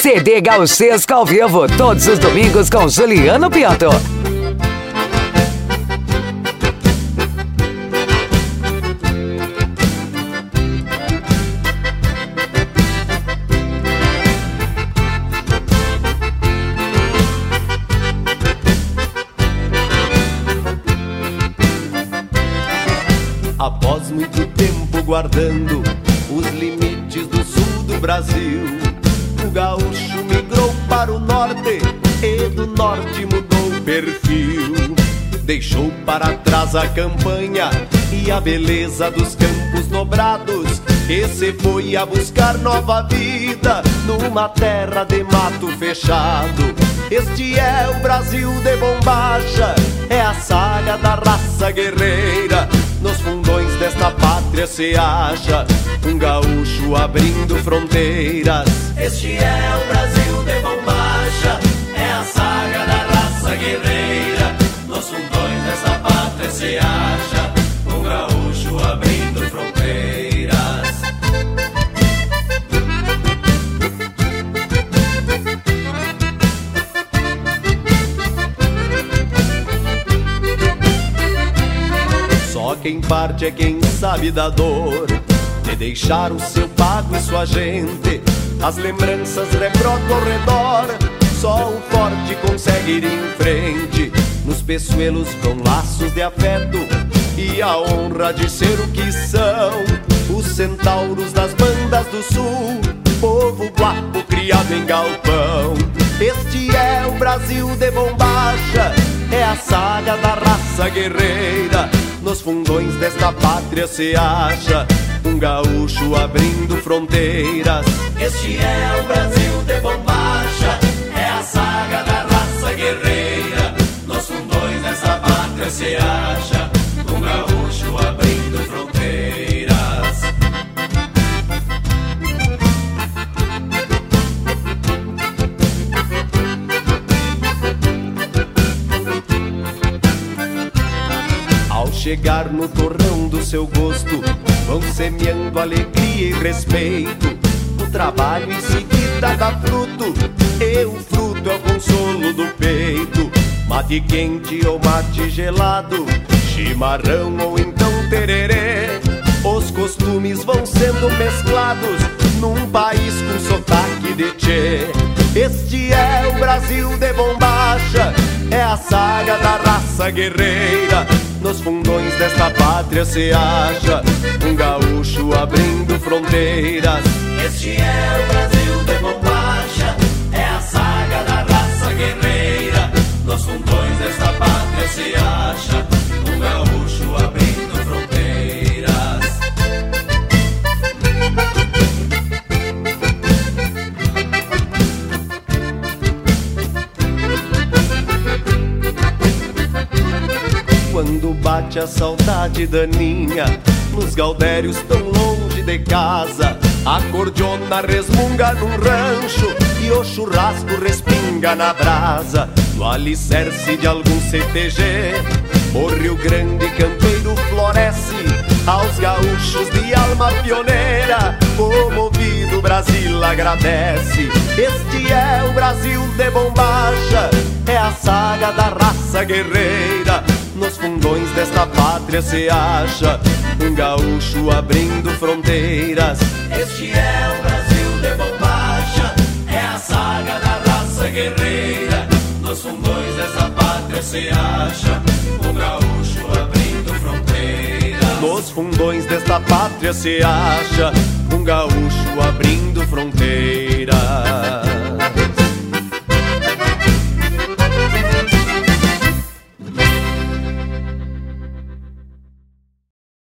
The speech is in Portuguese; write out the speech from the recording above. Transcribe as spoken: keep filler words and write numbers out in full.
C D Gauchesco ao vivo, todos os domingos com Juliano Pinto. Após muito tempo guardando os limites do sul do Brasil, o gaúcho migrou para o norte e do norte mudou o perfil. Deixou para trás a campanha e a beleza dos campos dobrados e se foi a buscar nova vida numa terra de mato fechado. Este é o Brasil de bombacha, é a saga da raça guerreira. Nos fundões desta pátria se acha um gaúcho abrindo fronteiras. Este é o Brasil de bombacha, é a saga da raça guerreira. Nos fundões desta pátria se acha um gaúcho abrindo fronteiras. Só quem parte é quem sabe da dor de deixar o seu pago e sua gente. As lembranças rebrotam ao redor, só o forte consegue ir em frente. Nos peçoelos vão laços de afeto e a honra de ser o que são os centauros das bandas do sul, povo guapo criado em galpão. Este é o Brasil de bombacha, é a saga da raça guerreira. Nos fundões desta pátria se acha um gaúcho abrindo fronteiras. Este é o Brasil de bombacha, é a saga da raça guerreira. Nos fundões desta pátria se acha um gaúcho abrindo fronteiras. Ao chegar no torrão do seu gosto, vão semeando alegria e respeito. O trabalho em seguida dá fruto, e o fruto é o consolo do peito. Mate quente ou mate gelado, chimarrão ou então tererê, os costumes vão sendo mesclados num país com sotaque de tchê. Este é o Brasil de bombacha, é a saga da raça guerreira. Nos fundões desta pátria se acha um gaúcho abrindo fronteiras. Este é o Brasil de bombacha, é a saga da raça guerreira. Nos fundões desta pátria se acha um gaúcho abrindo fronteiras. Quando bate a saudade daninha, nos gaudérios tão longe de casa, a cordiona resmunga num rancho e o churrasco respinga na brasa. No alicerce de algum C T G, o Rio Grande campeiro floresce aos gaúchos de alma pioneira. Comovido o Brasil agradece. Este é o Brasil de bombacha, é a saga da raça guerreira. Nos fundões desta pátria se acha um gaúcho abrindo fronteiras. Este é o Brasil de bombacha, é a saga da raça guerreira. Nos fundões desta pátria se acha um gaúcho abrindo fronteiras. Nos fundões desta pátria se acha um gaúcho abrindo fronteiras.